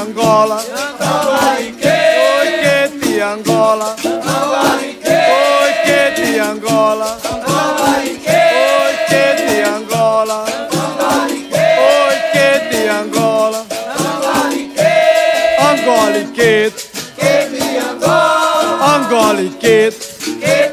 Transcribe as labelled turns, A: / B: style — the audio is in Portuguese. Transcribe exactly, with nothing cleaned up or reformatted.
A: Angola, oi che ti Angola, oi che ti Angola, oi che ti Angola, oi che ti Angola, Angoli kid, Angoli kid.